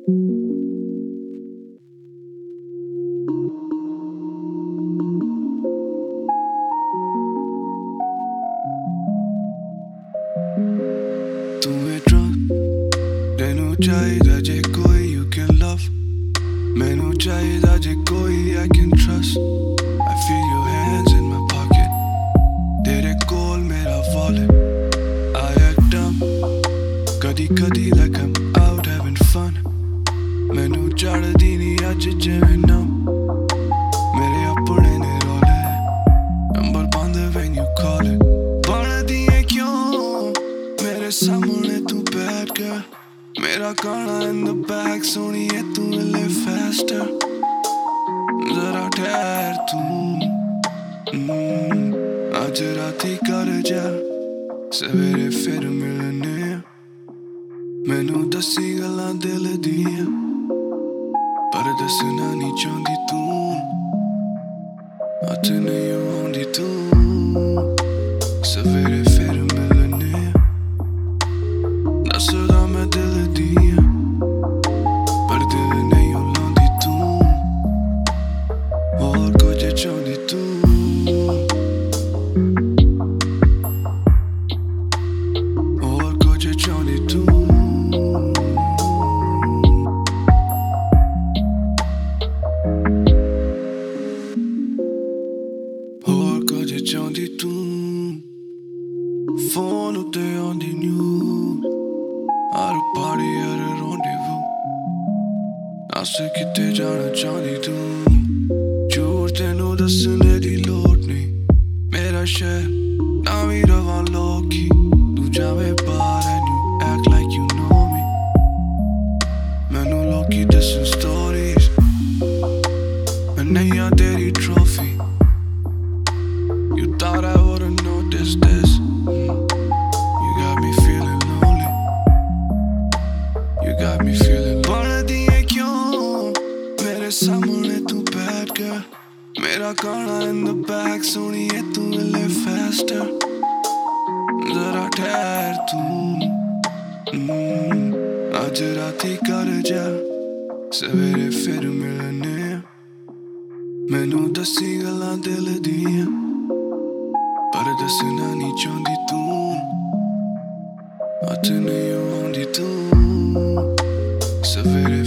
तुम्हें ट्रस्ट तेनू चाहिदा जे कोई you can love मैनू चाहिदा जे कोई I can trust I feel your hands in my pocket तेरे कोल मेरा wallet I act dumb कदी कदी like I'm out having fun मैनू चढ़दी नी अज जिवें नम मेरे अपने ने रोले नंबर बंद when you call it बनदी है क्यों मेरे सामने तू बैठ कर मेरा गाना in the back सोनी है तू live faster जरा ठहर तू आज राती कर जा सवेरे फिर मिलने मैनू दसी गल्लां दिल दियां पर दसना नहीं चाहती तू अज नहीं आउंदी तू सवेरे फिर मिलने दसदा मैं दिल दियां पर दिल नहीं लांदी तू और कुछ चाहती तू और कुछ चाहती तू और कुछ चाहती तू फोन उत्ते आंदी न्यूज़ हर पार्टी हर rendezvous अस किते जाना चाहती तू झूठ तेनू दसने दी लोड़ नहीं मेरा शहर ना भी रवां लोकी तू जावे बाहर and you act like you know me मैनू लोकी दसन stories मैं नहीं आ तेरी trophy you thought I wouldn't notice this you got me feeling lonely you got me feeling बनदी है क्यों मेरे सामने तू बैठ कर मेरा गाना in the back सोनी है तू live faster जरा ठहर तू आज राती कर जा सवेरे फिर मिलने मैनू दसी गल्लां दिल दियां पर दसना नहीं चाहती तू अज नहीं आउंदी तू सवेरे